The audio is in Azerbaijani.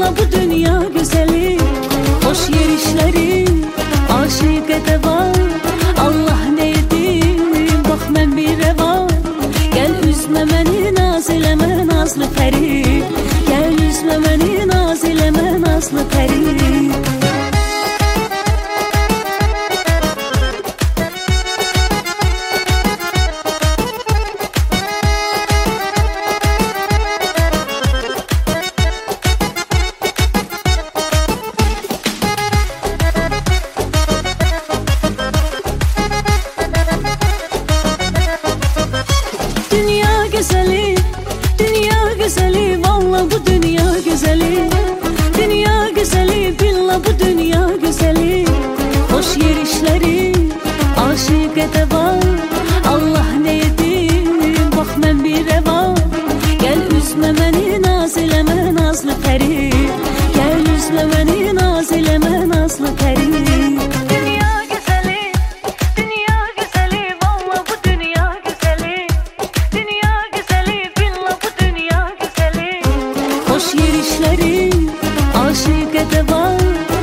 valla bu dünya güzeli. Hoş yerişleri aşık de var. Allah ne edim bak mən bir reva. Gel üzme məni naz eləmə nazlı pəri. Gel üzme məni naz eləmə nazlı pəri. Dünya güzeli, dünya güzeli, valla bu dünya güzeli. Dünya güzeli, billah bu dünya güzeli. Hoş yerişleri aşık de var. Allah ne edim bak mən bir reva. Gel üzme məni naz eləmə nazlı pəri. Gel üzme məni naz eləmə nazlı pəri. Hoş yerişleri aşık de var.